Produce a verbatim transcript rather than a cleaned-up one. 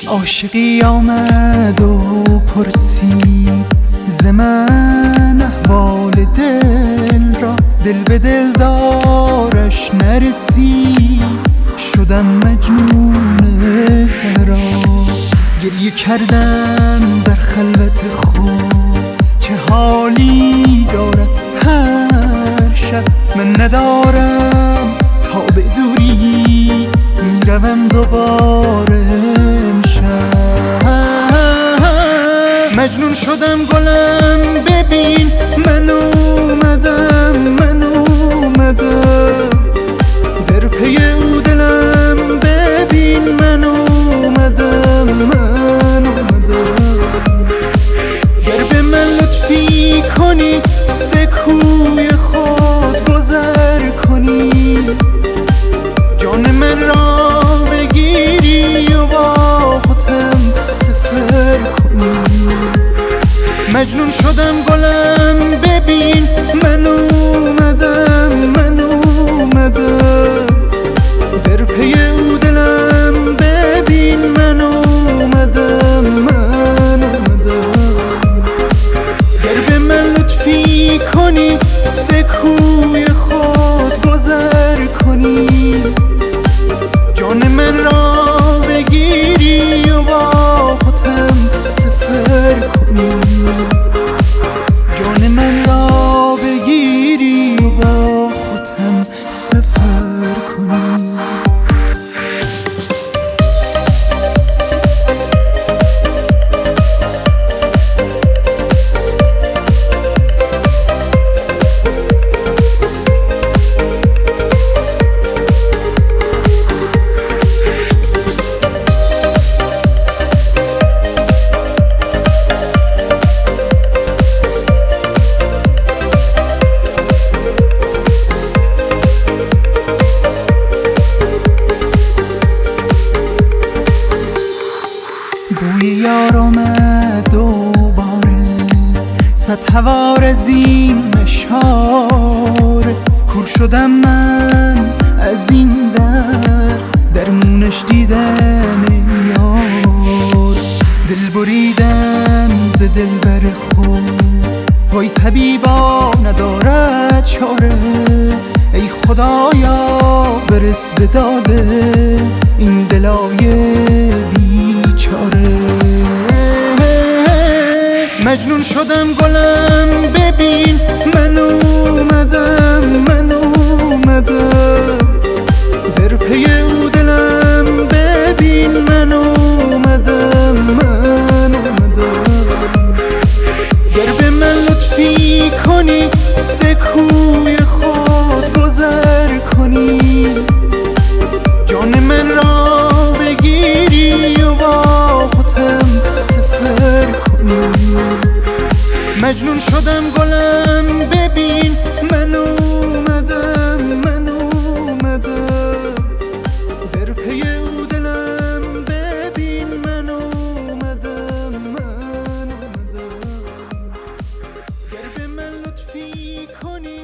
عاشقی آمد و پرسید ز من احوال دل را، دل به دل دارش نرسید. شدم مجنون صحرا، گریه کردم در خلوت خود. چه حالی دارد هر شب، من ندارم تا به دوری میروم دوباره امشب. مجنون شدم گلم ببین، من اومدم من اومدم در پی او. دلم ببین من اومدم من اومدم. گر به من لطفی کنی ز کوی خود گذر کنی، جان من را بگیری و با خودم سفر کنی. مجنون شدم گلم ببین، من اومدم من اومدم در پی او. دلم ببین من اومدم من اومدم. گر به من لطفی کنی ز کوی خود گذر کنی، جان من را بگیری و با خودم سفر کنی. جان من را بگیری و با خودم سفر کنی. بوی یار آمد دوباره، صد هوار از این مشاره. کور شدم من از این در، درمونش دیدن یار. دل بریدم ز دلبر خود، وای طبیبا ندارد چاره. ای خدایا برس به داده این دلای بیچاره. مجنون شدم گلم ببین، من اومدم من اومدم در پی او. دلم ببین من اومدم من اومدم. گر به من لطفی کنی ز کوی خود گذر کنی، جان من را بگیری و با خودم سفر کنی. مجنون شدم گلم ببین، من اومدم من اومدم در پی او. دلم ببین من اومدم من اومدم. گر به من لطفی کنی